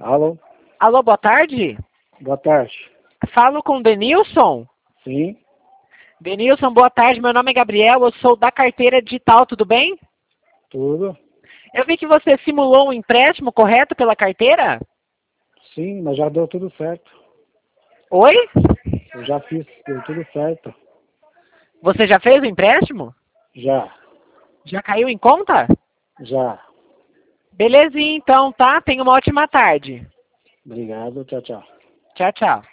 Alô? Alô, boa tarde. Boa tarde. Falo com o Denilson. Sim, Denilson, boa tarde. Meu nome é Gabriel, eu sou da carteira digital, tudo bem? tudo. Eu vi que você simulou um empréstimo, correto, pela carteira? Sim, mas já deu tudo certo. Oi? Eu já fiz, deu tudo certo. Você já fez o empréstimo? Já, Já caiu em conta? já. Belezinha então, tá? Tenha uma ótima tarde. Obrigado, tchau, tchau. Tchau, tchau.